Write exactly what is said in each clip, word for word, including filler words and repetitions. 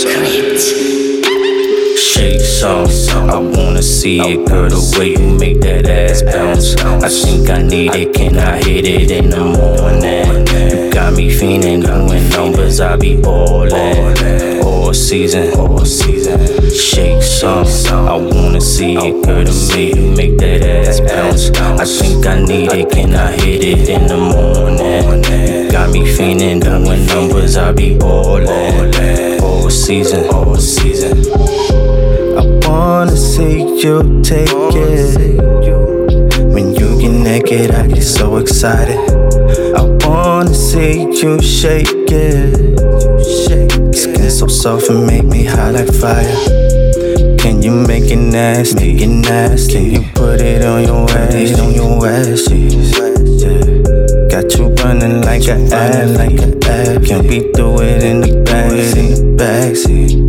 Shake some, I wanna see it, girl, the way you make that ass bounce. I think I need it, can I hit it in the morning? You got me fiending, doing numbers, I be ballin'. All season, all season. Shake some, I wanna see it, girl, the way you make that ass bounce. I think I need it, can I hit it in the morning? You got me fiending, doing numbers, I be ballin'. All season, all season. I wanna see you take it. When you get naked, I get so excited. I wanna see you shake it. Skin so soft and make me hot like fire. Can you make it nasty? Make it nasty. You put it on your ass, on your ass, yeah. Got you running like an ad, like an ad. Can we do it in the back, in the backseat?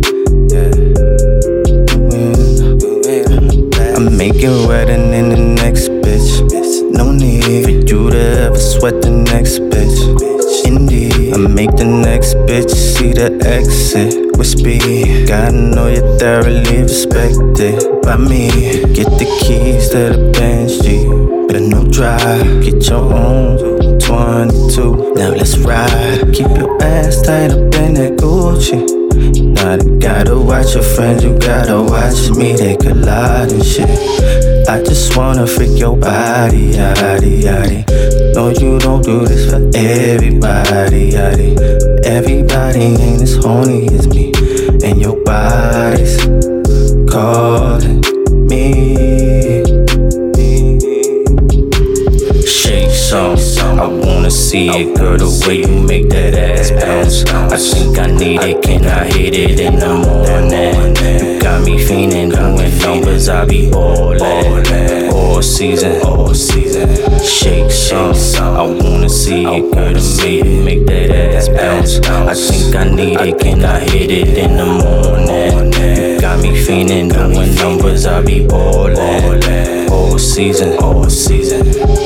I make it wetter than the next bitch. No need for you to ever sweat the next bitch. Indeed, I make the next bitch see the exit with speed. Gotta know you're thoroughly respected by me. Get the keys to the Benz G, but no drive. Get your own twenty-two. Now let's ride. Keep your ass tight up in that Gucci. Now you gotta watch your friends, you gotta watch me, they collide and shit. I just wanna freak your body, yaddy, yaddy. No, you don't do this for everybody, yaddy. Everybody ain't as horny as me, and your body's calling me. Shake some, I wanna see it, girl, the way you make that ass bounce. I think I need it, can I hit it in the morning? You got me fiending, doing numbers, I be ballin'. All season, all season. Shake some, I wanna see it, girl, the way you make that ass bounce. I think I need it, can I hit it in the morning? You got me fiending, doing numbers, I be ballin'. All season, all season.